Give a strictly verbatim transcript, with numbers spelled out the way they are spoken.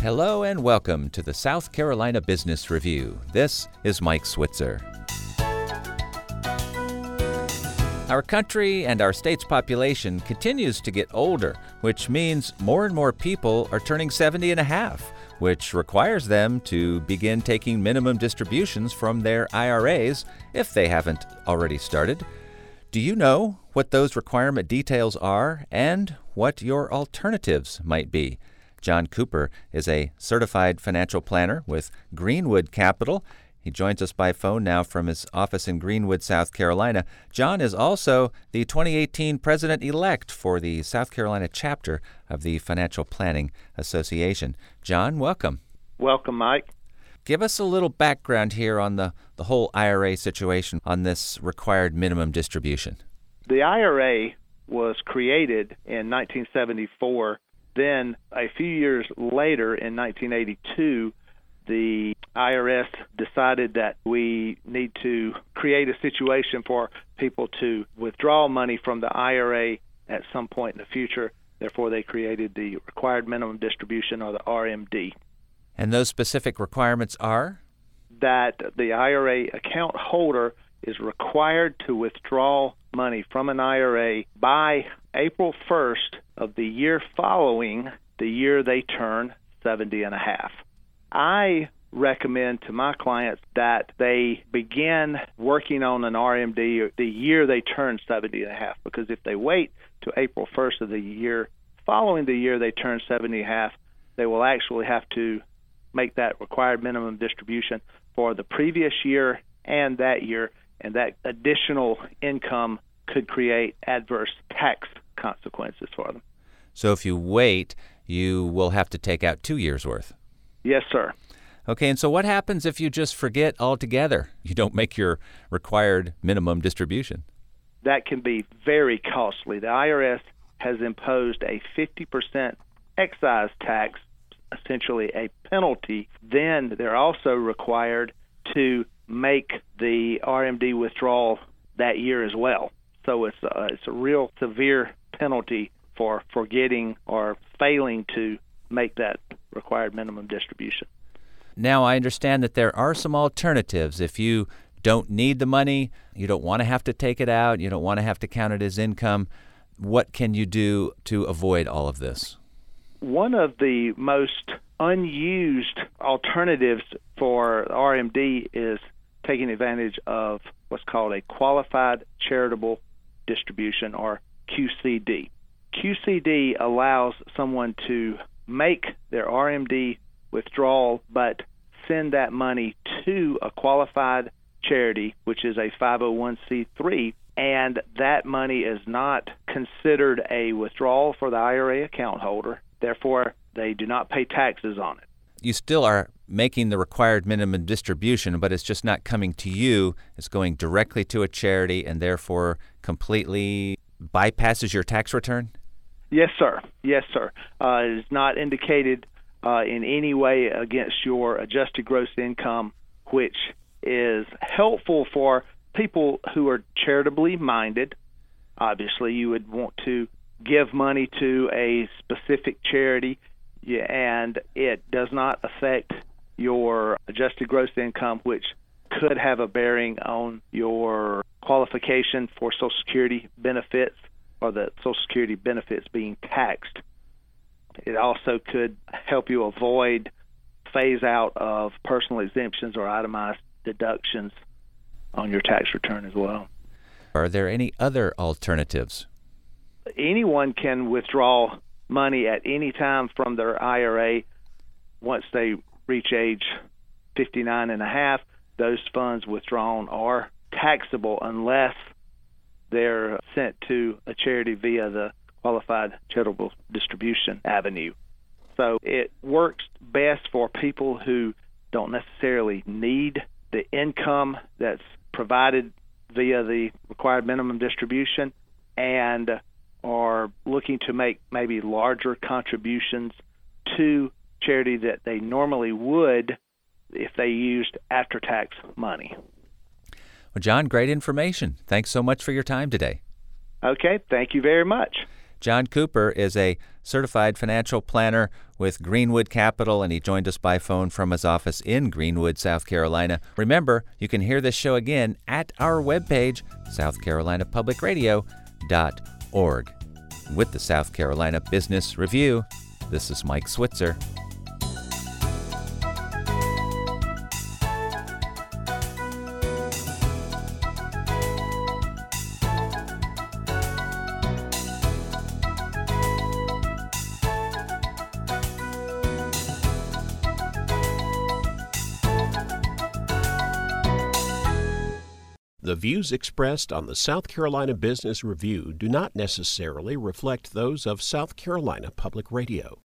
Hello and welcome to the South Carolina Business Review. This is Mike Switzer. Our country and our state's population continues to get older, which means more and more people are turning seventy and a half, which requires them to begin taking minimum distributions from their I R As if they haven't already started. Do you know what those requirement details are and what your alternatives might be? John Cooper is a certified financial planner with Greenwood Capital. He joins us by phone now from his office in Greenwood, South Carolina. John is also the twenty eighteen president-elect for the South Carolina chapter of the Financial Planning Association. John, welcome. Welcome, Mike. Give us a little background here on the, the whole I R A situation on this required minimum distribution. The I R A was created in nineteen seventy-four. Then a few years later, in nineteen eighty-two, the I R S decided that we need to create a situation for people to withdraw money from the I R A at some point in the future. Therefore, they created the required minimum distribution, or the R M D. And those specific requirements are? That the I R A account holder is required to withdraw money from an I R A by April first of the year following the year they turn seventy and a half. I recommend to my clients that they begin working on an R M D the year they turn seventy and a half, because if they wait to April first of the year following the year they turn seventy and a half, they will actually have to make that required minimum distribution for the previous year and that year, and that additional income could create adverse tax consequences for them. So if you wait, you will have to take out two years' worth. Yes, sir. Okay, and so what happens if you just forget altogether? You don't make your required minimum distribution. That can be very costly. The I R S has imposed a fifty percent excise tax, essentially a penalty. Then they're also required to make the R M D withdrawal that year as well. So it's a, it's a real severe penalty for forgetting or failing to make that required minimum distribution. Now, I understand that there are some alternatives. If you don't need the money, you don't want to have to take it out, you don't want to have to count it as income, what can you do to avoid all of this? One of the most unused alternatives for R M D is taking advantage of what's called a qualified charitable distribution, or Q C D. Q C D allows someone to make their R M D withdrawal but send that money to a qualified charity, which is a five oh one c three, and that money is not considered a withdrawal for the I R A account holder. Therefore, they do not pay taxes on it. You still are making the required minimum distribution, but it's just not coming to you. It's going directly to a charity and therefore completely bypasses your tax return? Yes, sir. Yes, sir. Uh, it is not indicated uh, in any way against your adjusted gross income, which is helpful for people who are charitably minded. Obviously, you would want to give money to a specific charity, yeah, and it does not affect your adjusted gross income, which could have a bearing on your qualification for Social Security benefits, or the Social Security benefits being taxed. It also could help you avoid phase out of personal exemptions or itemized deductions on your tax return as well. Are there any other alternatives? Anyone can withdraw money at any time from their I R A once they reach age fifty-nine and a half. Those funds withdrawn are taxable unless they're sent to a charity via the qualified charitable distribution avenue. So it works best for people who don't necessarily need the income that's provided via the required minimum distribution and are looking to make maybe larger contributions to charity that they normally would if they used after-tax money. Well, John, great information. Thanks so much for your time today. Okay, thank you very much. John Cooper is a certified financial planner with Greenwood Capital, and he joined us by phone from his office in Greenwood, South Carolina. Remember, you can hear this show again at our webpage, south carolina public radio dot org. With the South Carolina Business Review, this is Mike Switzer. The views expressed on the South Carolina Business Review do not necessarily reflect those of South Carolina Public Radio.